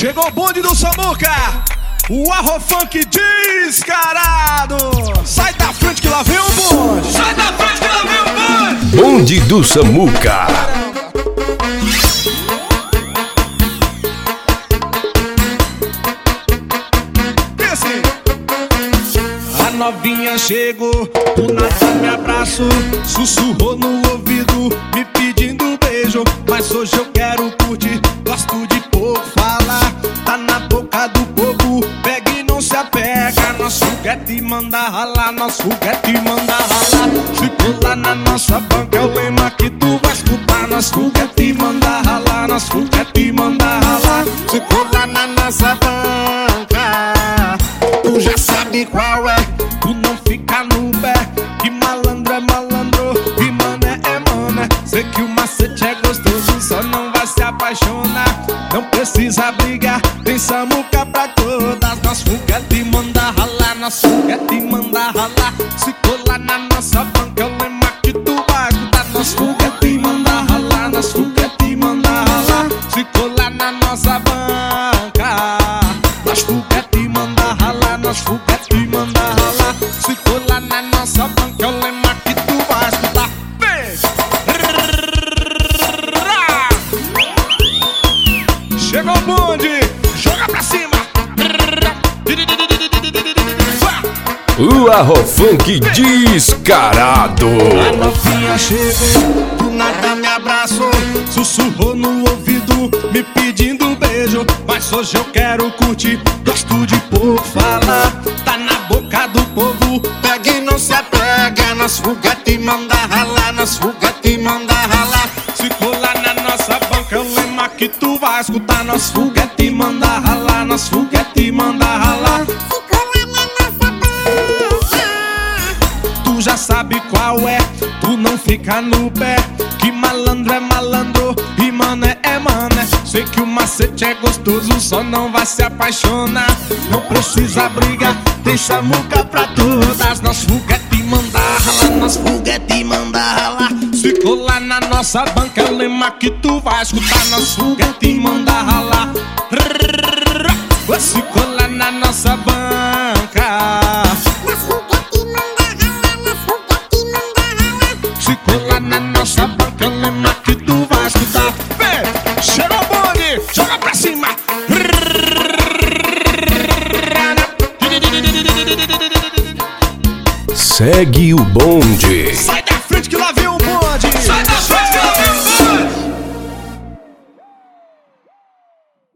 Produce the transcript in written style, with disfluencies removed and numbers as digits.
Chegou o bonde do Samuca, o Arrofunk descarado. Sai da frente que lá vem o bonde. Sai da frente que lá vem o bonde. Bonde do Samuca. A novinha chegou, do nada me abraçou, sussurrou no ouvido, me pedindo beijo. Mas hoje eu quero curtir, gosto de pouco falar. Tá na boca do povo, pega e não se apega. Nosso foguete manda ralar, nosso foguete manda ralar. Se pular na nossa banca é o lema que tu vai escutar. Nosso foguete manda ralar, nosso foguete manda ralar. Se pular na nossa banca, tu já sabe qual é, tu não fica no pé. Que malandro é malandro, que mané é mané. Sei que o macete é gostoso, só não vai se apaixonar. Não precisa brigar, tem Samuca pra todas. Nosso foguete manda ralar, nosso foguete manda ralar. Se colar na nossa banca, é o lema que tu vai escutar. Nosso foguete manda ralar, nosso foguete manda ralar. Se colar na nossa banca, nosso foguete manda ralar, nosso foguete manda ralar. Se colar na nossa banca, é o lema que tu vai escutar. Vem! Chegou o bonde, joga pra cima. O Arrofunk descarado. A novinha chegou, do nada me abraçou, sussurrou no ouvido, me pedindo beijo. Mas hoje eu quero curtir, gosto de pouco falar. Tá na boca do povo, pega e não se apega. Nosso foguete manda ralar, nosso foguete manda ralar. Se colar na nossa banca é o lema que tu vai escutar. Nosso foguete manda ralar, nosso foguete manda ralar. Tu já sabe qual é, tu não fica no pé. Que malandro é malandro e mané é mané. Sei que o macete é gostoso, só não vai se apaixonar. Não precisa brigar, tem Samuca pra todas. Nosso foguete manda ralar, nosso foguete manda ralar. Se colar na nossa banca é o lema que tu vai escutar. Nosso foguete manda ralar. Se colar na nossa banca, se colar na nossa banca, lembra que tu vai escutar. Vem, chegou o bonde, joga pra cima. Segue o bonde. Sai